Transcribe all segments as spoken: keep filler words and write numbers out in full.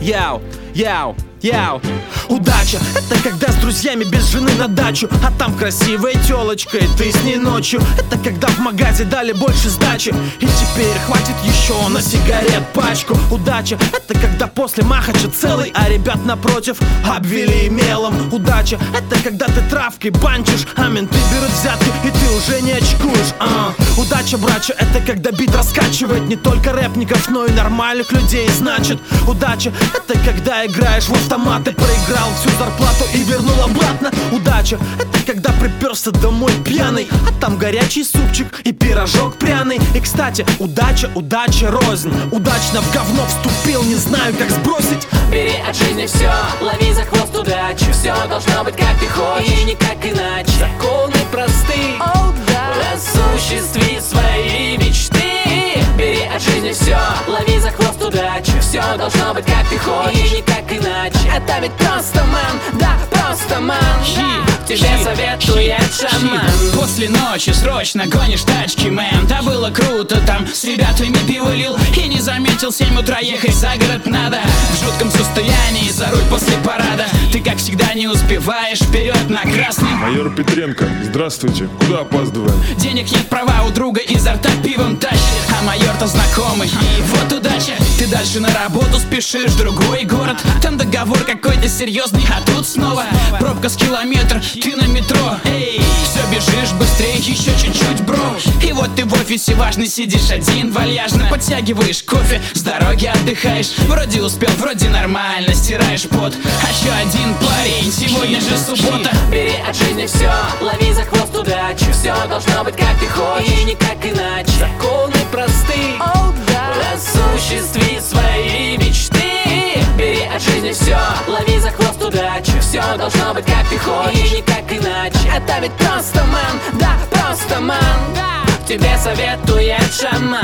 Яу, яу, яу. Удача — это когда с друзьями без жены на дачу, а там красивая тёлочка, и ты с ней ночью. Это когда в магазе дали больше сдачи, и теперь хватит еще на сигарет пачку. Удача — это когда после махача целый, а ребят напротив обвели мелом. Удача — это когда ты травкой банчишь, а менты берут взятки, и ты уже не очкуешь. а. Удача, брача — это когда бит раскачивает не только рэпников, но и нормальных людей. Значит, удача — это когда играешь в автоматы, проиграл всю зарплату и вернул обратно. Удача — это когда приперся домой пьяный, а там горячий супчик и пирожок пряный. И, кстати, удача, удача рознь. Удачно в говно вступил, не знаю, как сбросить. Бери от жизни все, лови за хвост удачу. Все должно быть как ты хочешь и никак иначе. Законы просты, oh, да. Осуществи свои мечты. Бери от жизни все, лови за хвост удачу. Все должно быть как ты хочешь и никак иначе. Это ведь просто ман, да, просто ман. Тебе советует шаман. После ночи срочно гонишь тачки, мэм. Да было круто, там с ребятами пиво лил. И не заметил, семь утра ехать за город надо. В жутком состоянии за руль после парада. Ты как всегда не успеваешь, вперед на красный. Майор Петренко, здравствуйте, куда опаздываем? Денег нет, права у друга изо рта пивом тащит. А майор-то знакомый, и вот удача. Ты дальше на работу спешишь в другой город. Там договор какой-то серьезный, а тут снова пробка с километр, ты на метро. Эй, все бежишь быстрее, еще чуть-чуть, бро. И вот ты в офисе важный сидишь один, вальяжно подтягиваешь кофе, с дороги отдыхаешь. Вроде успел, вроде нормально, стираешь пот. А еще один парень, сегодня же суббота. Бери от жизни все, лови за хвост удачу. Все должно быть как ты хочешь и никак иначе. Законы просты, oh, да. Осуществи свои мечты. Бери от жизни все, лови за хвост удачу. Все должно быть как ты хочешь и никак иначе. Это ведь просто ман, да, просто ман. Тебе советует шаман.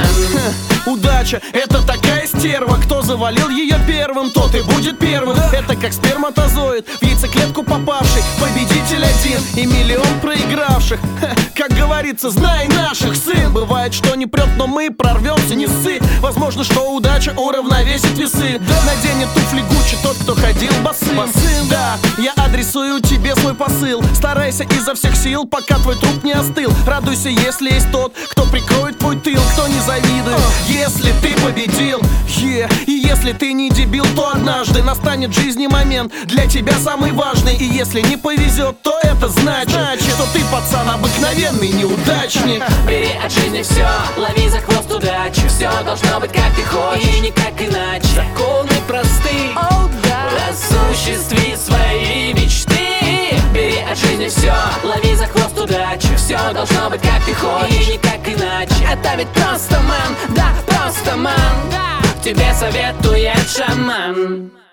Удача — это такая стерва, кто завалил ее первым, тот и будет первым. Это как сперматозоид, в яйцеклетку попавший, победитель один и миллион проигравших. Ха, как говорится, знай наших, сын. Бывает, что не прет, но мы прорвемся, не ссы. Возможно, что удача уравновесит весы. Наденет туфли Гуччи тот, кто ходил босым. Босым, да, я адресую тебе свой посыл. Старайся изо всех сил, пока твой труп не остыл. Радуйся, если есть тот, кто прикроет твой тыл, кто не завидует, если ты победил, yeah. И если ты не дебил, то однажды настанет в жизни момент для тебя самый важный. И если не повезет, то это значит, значит что ты, пацан, обыкновенный неудачник. Бери от жизни все, лови за хвост удачу. Все должно быть как ты хочешь и никак иначе. Законы просты, oh, да. Осуществи свои мечты. Бери от жизни все, лови за хвост удачу. Все должно быть как ты хочешь и никак иначе. Это ведь просто ман, да, просто ман. Тебе советует шаман.